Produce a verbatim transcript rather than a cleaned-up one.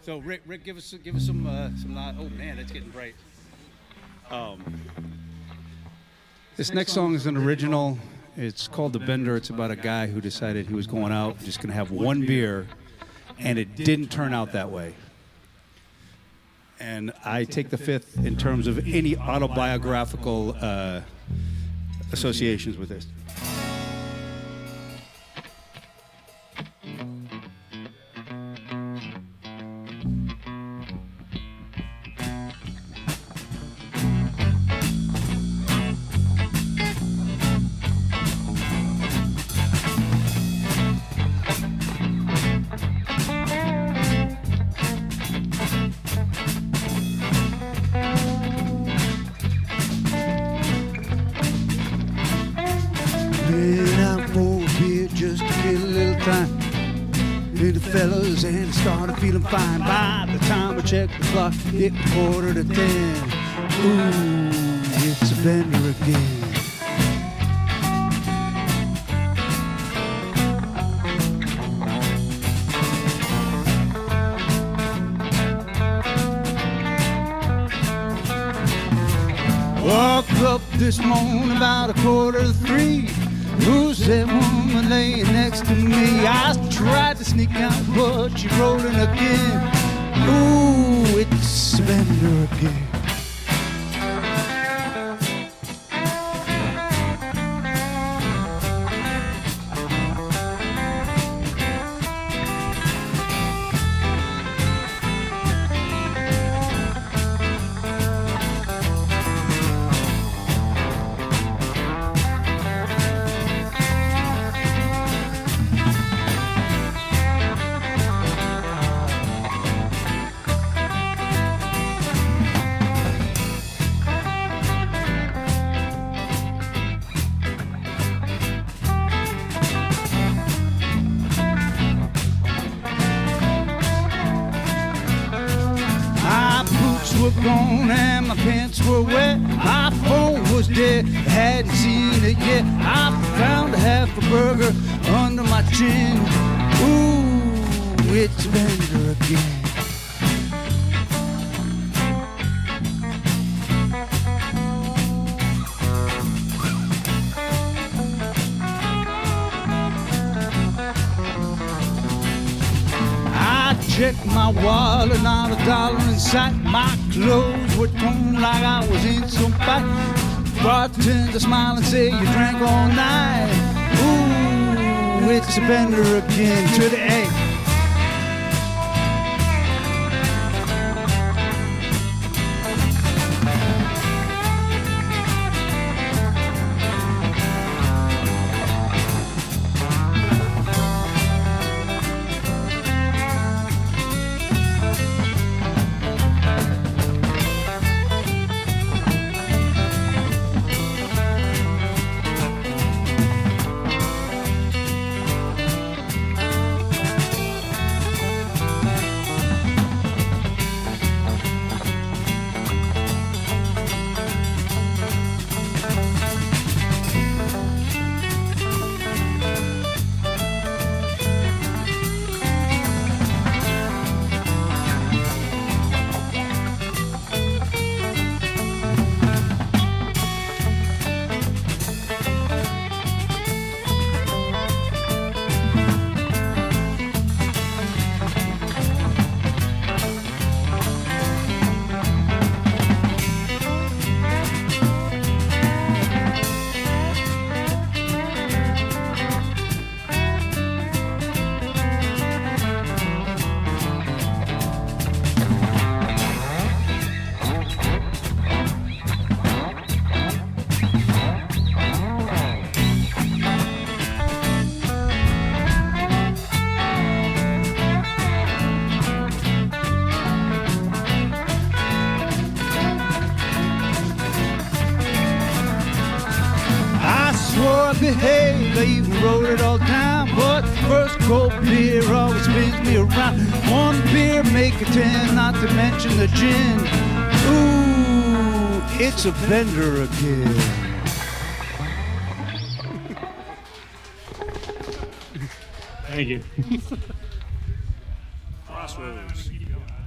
So Rick, Rick, give us give us some uh, some. Uh, oh man, it's getting bright. Um, this next song is an original. It's called The Bender. It's about a guy who decided he was going out, just going to have one beer, and it didn't turn out that way. And I take the fifth in terms of any autobiographical uh, associations with this. Fine. By the time I check the clock, it was quarter to ten. Ooh, it's a Bender again. Woke up this morning about a quarter to three. Who's that woman laying next to me? I tried to sneak out, but she's rolling again. Ooh, it's Bender again. Gone and my pants were wet. My phone was dead, hadn't seen it yet. I found a half a burger under my chin. Ooh, it's Bender again. Checked my wallet, not a dollar in sight. My clothes were torn like I was in some fight. Bartender smile and say you drank all night. Ooh, it's a Bender again to the A. Behave, I even wrote it all down. But first cold beer always spins me around. One beer make a ten, not to mention the gin. Ooh, it's a Bender again. Thank you. Crossroads.